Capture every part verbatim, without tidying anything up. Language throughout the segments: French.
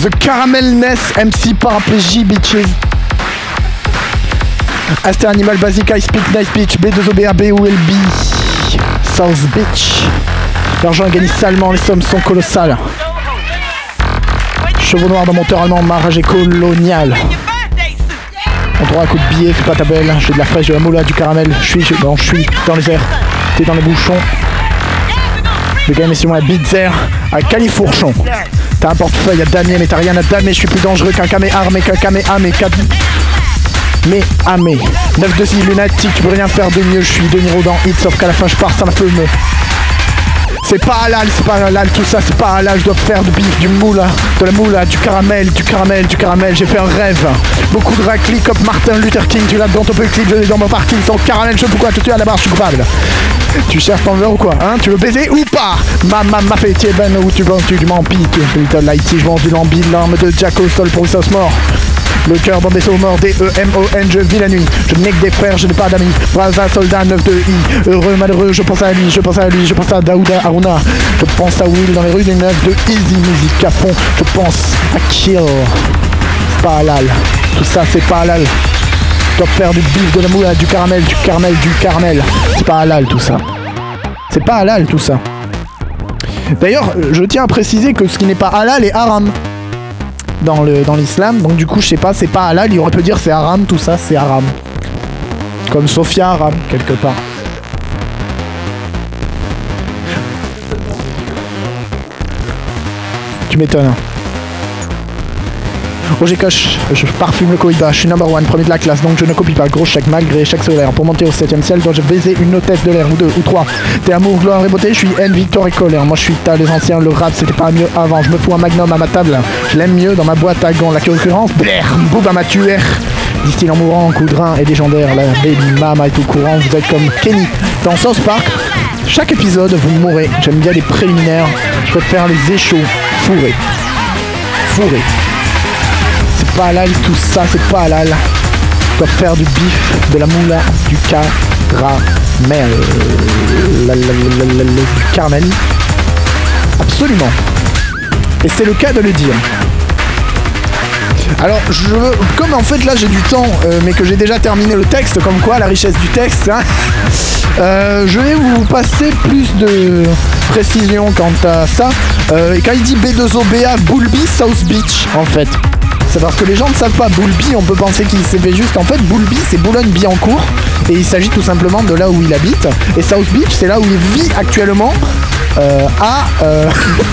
The Caramelness, M C Paraplégie, bitches. Aster Animal, Basic, I Speak, Nice Bitch, B deux O B A, B O L B, South Bitch. L'argent est gagné salement, les sommes sont colossales. Chevaux noirs dans moteur allemand, ma rage est coloniale. On droit à coup de billet, fais pas ta belle. J'ai de la fraîche, de la moula, du caramel. Je suis, je, non, je suis dans les airs. T'es dans les bouchons. Le gars, mais sur moi, Bitzer à Califourchon. T'as un portefeuille à damier, mais t'as rien à damer. Je suis plus dangereux qu'un camé armé, qu'un camé amé, qu'un. Mais amé. neuf de six lunatique, tu peux rien faire de mieux. Je suis De Niro dans Hit, sauf qu'à la fin, je pars sans la feu. C'est pas halal, c'est pas halal, tout ça c'est pas halal. Je dois faire du bif, du moula, de la moula, du caramel, du caramel, du caramel. J'ai fait un rêve. Beaucoup de raclis comme Martin Luther King. Tu l'as dans ton petit clip, je l'ai dans mon parking. Sans caramel, je sais pourquoi, je te tue à la barre, je suis coupable. Tu cherches ton verre ou quoi, hein? Tu veux baiser ou pas? Ma ma ma fait ben où tu vends, tu m'en piques. Little Lighty, je vends du lambi, l'arme de Jack au sol pour une sauce mort. Le cœur dans des sauts morts, D E M O N, je vis la nuit. Je n'ai que des frères, je n'ai pas d'amis. Braza, soldat, neuf de I. Heureux, malheureux, je pense à lui, je pense à lui, je pense à Daouda Aruna. Je pense à Will dans les rues des neuf de Easy Music à fond. Je pense à Kill. C'est pas halal. Tout ça, c'est pas halal. Je dois faire du bif, de la moula, du caramel, du caramel, du caramel. C'est pas halal tout ça. C'est pas halal tout ça. D'ailleurs, je tiens à préciser que ce qui n'est pas halal est haram. Dans le dans l'islam, donc du coup je sais pas, c'est pas halal, il aurait pu dire c'est haram, tout ça c'est haram. Comme Sophia haram, quelque part. Tu m'étonnes. Roger Koch, je parfume le coïba, je suis number one, premier de la classe, donc je ne copie pas. Gros chèque malgré chaque solaire. Pour monter au septième ciel, dois-je baiser une hôtesse de l'air, ou deux, ou trois. T'es amour, gloire et beauté, je suis haine, victoire et colère. Moi je suis tas, les anciens, le rap c'était pas mieux avant. Je me fous un magnum à ma table, je l'aime mieux dans ma boîte à gants. La concurrence, blaire, bouba ma tuer. Distille en mourant, coup de rein et légendaire. La baby mama est au courant, vous êtes comme Kenny dans South Park. Chaque épisode, vous mourrez. J'aime bien les préliminaires, je préfère les échauds, fourrés. Fourrés. C'est pas halal tout ça, c'est pas halal. Je dois faire du bif, de la moula, du caramel. La, la, la, la, la, du caramel. Absolument. Et c'est le cas de le dire. Alors, je veux, comme en fait là j'ai du temps, euh, mais que j'ai déjà terminé le texte, comme quoi la richesse du texte, hein, euh, je vais vous passer plus de précision quant à ça. Euh, quand il dit B deux O B A, Boulby, South Beach, en fait. C'est parce que les gens ne savent pas, Boulby, on peut penser qu'il s'est fait juste. En fait, Boulby, c'est Boulogne-Billancourt. Et il s'agit tout simplement de là où il habite. Et South Beach, c'est là où il vit actuellement. Euh, à... Euh,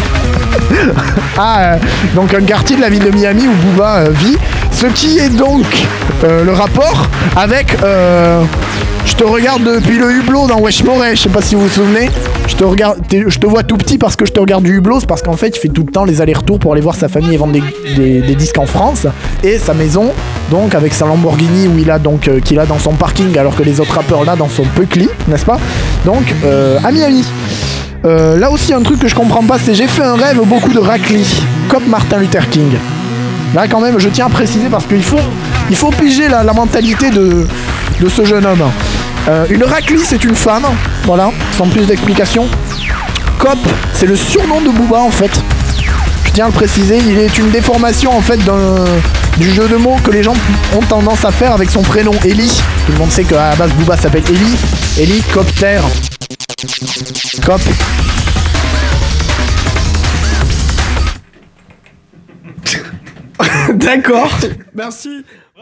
à euh, donc un quartier de la ville de Miami où Booba euh, vit. Ce qui est donc euh, le rapport avec... Euh, je te regarde depuis le hublot dans Wesh Moret, je sais pas si vous vous souvenez. Je te regarde, je te vois tout petit parce que je te regarde du hublot, c'est parce qu'en fait il fait tout le temps les allers-retours pour aller voir sa famille et vendre des, des, des disques en France. Et sa maison, donc avec sa Lamborghini où il a donc euh, qu'il a dans son parking alors que les autres rappeurs là dans son Peucli, n'est-ce pas? Donc euh, à Miami. Euh, là aussi un truc que je comprends pas, c'est j'ai fait un rêve beaucoup de raclis, comme Martin Luther King. Là quand même je tiens à préciser parce qu'il faut, il faut piger la, la mentalité de, de ce jeune homme. Euh, une raclie c'est une femme, voilà, sans plus d'explications. Cop, c'est le surnom de Booba en fait. Je tiens à le préciser, il est une déformation en fait d'un, du jeu de mots que les gens ont tendance à faire avec son prénom Eli. Tout le monde sait qu'à la base Booba s'appelle Eli. Hélicoptère. Cop. D'accord. Merci.